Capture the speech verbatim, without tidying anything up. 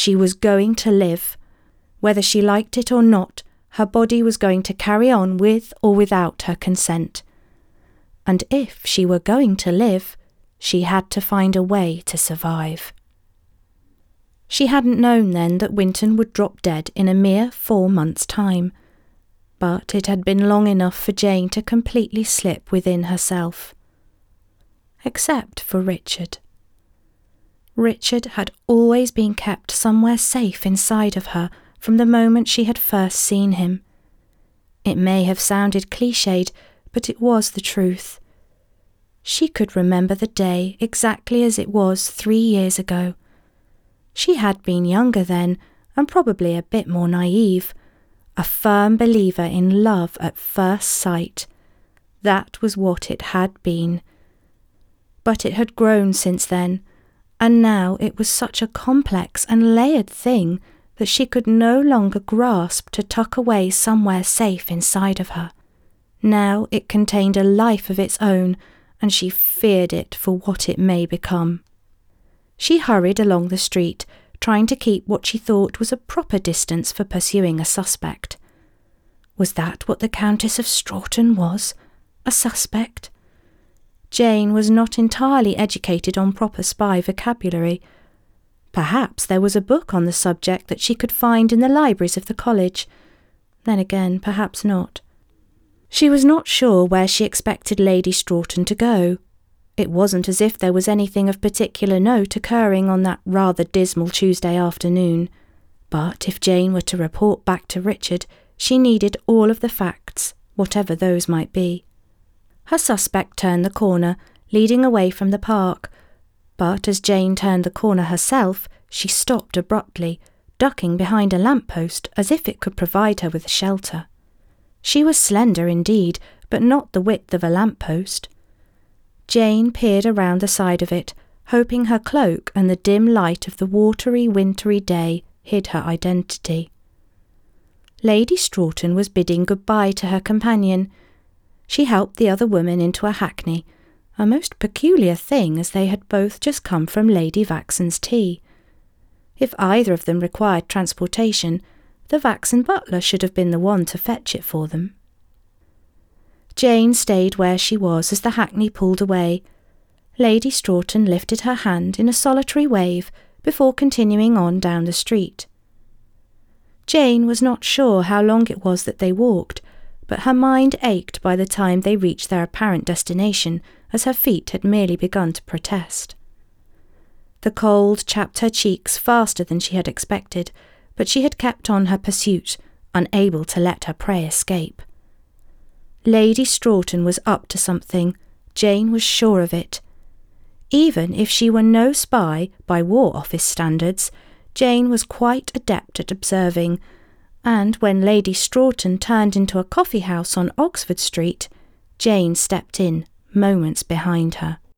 She was going to live. Whether she liked it or not, her body was going to carry on with or without her consent. And if she were going to live, she had to find a way to survive. She hadn't known then that Winton would drop dead in a mere four months' time, but it had been long enough for Jane to completely slip within herself. Except for Richard. Richard had always been kept somewhere safe inside of her from the moment she had first seen him. It may have sounded cliched, but it was the truth. She could remember the day exactly as it was three years ago. She had been younger then, and probably a bit more naive, a firm believer in love at first sight. That was what it had been. But it had grown since then, and now it was such a complex and layered thing that she could no longer grasp to tuck away somewhere safe inside of her. Now it contained a life of its own, and she feared it for what it may become. She hurried along the street, trying to keep what she thought was a proper distance for pursuing a suspect. Was that what the Countess of Stroughton was? A suspect? Jane was not entirely educated on proper spy vocabulary. Perhaps there was a book on the subject that she could find in the libraries of the college. Then again, perhaps not. She was not sure where she expected Lady Stroughton to go. It wasn't as if there was anything of particular note occurring on that rather dismal Tuesday afternoon. But if Jane were to report back to Richard, she needed all of the facts, whatever those might be. Her suspect turned the corner, leading away from the park. But as Jane turned the corner herself, she stopped abruptly, ducking behind a lamppost as if it could provide her with shelter. She was slender indeed, but not the width of a lamppost. Jane peered around the side of it, hoping her cloak and the dim light of the watery, wintry day hid her identity. Lady Stroughton was bidding goodbye to her companion. She helped the other woman into a hackney, a most peculiar thing as they had both just come from Lady Vaxon's tea. If either of them required transportation, the Vaxon butler should have been the one to fetch it for them. Jane stayed where she was as the hackney pulled away. Lady Stroughton lifted her hand in a solitary wave before continuing on down the street. Jane was not sure how long it was that they walked, but her mind ached by the time they reached their apparent destination, as her feet had merely begun to protest. The cold chapped her cheeks faster than she had expected, but she had kept on her pursuit, unable to let her prey escape. Lady Stroughton was up to something. Jane was sure of it. Even if she were no spy by War Office standards, Jane was quite adept at observing, and when Lady Stroughton turned into a coffee house on Oxford Street, Jane stepped in, moments behind her.